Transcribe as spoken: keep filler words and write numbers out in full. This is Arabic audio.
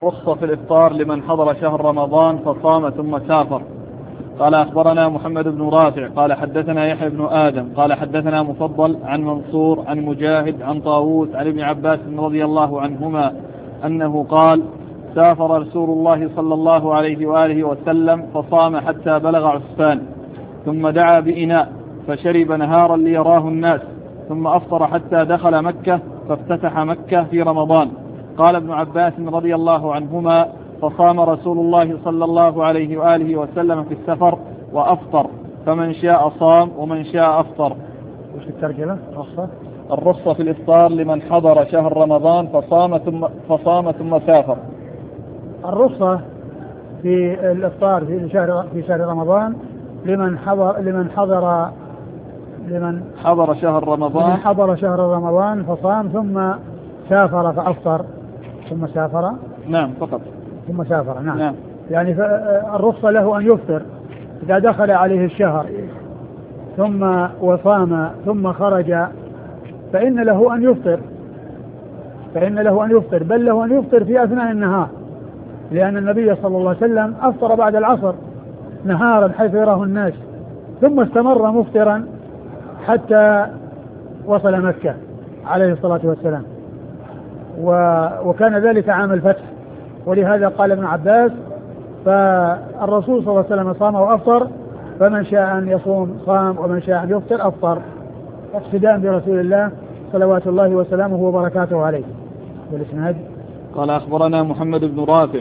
رخصة في الإفطار لمن حضر شهر رمضان فصام ثم سافر. قال أخبرنا محمد بن رافع قال حدثنا يحيى بن آدم قال حدثنا مفضل عن منصور عن مجاهد عن طاووس عن ابن عباس رضي الله عنهما أنه قال سافر رسول الله صلى الله عليه وآله وسلم فصام حتى بلغ عسفان ثم دعا بإناء فشرب نهارا ليراه الناس ثم أفطر حتى دخل مكة فافتتح مكة في رمضان. قال ابن عباس رضي الله عنهما فصام رسول الله صلى الله عليه وآله وسلم في السفر وأفطر فمن شاء صام ومن شاء أفطر. وش الترجمة؟ الرخصة الرخصة في الإفطار لمن حضر شهر رمضان فصام ثم, فصام ثم سافر. الرخصة في الإفطار في شهر في شهر رمضان لمن حضر لمن حضر لمن حضر شهر رمضان لمن حضر شهر رمضان فصام ثم سافر فأفطر ثم سافر. نعم فقط ثم سافر. نعم, نعم. يعني الرخصة له أن يفطر إذا دخل عليه الشهر ثم وصام ثم خرج فإن له أن يفطر فإن له أن يفطر بل له أن يفطر في أثناء النهار، لأن النبي صلى الله عليه وسلم أفطر بعد العصر نهارا حيث يراه الناس ثم استمر مفطرا حتى وصل مكة عليه الصلاة والسلام، وكان ذلك عام الفتح. ولهذا قال ابن عباس فالرسول صلى الله عليه وسلم صام وأفطر فمن شاء أن يصوم صام ومن شاء أن يفطر أفطر اقتداء برسول الله صلوات الله وسلامه وبركاته عليه. والإسناد قال أخبرنا محمد بن رافع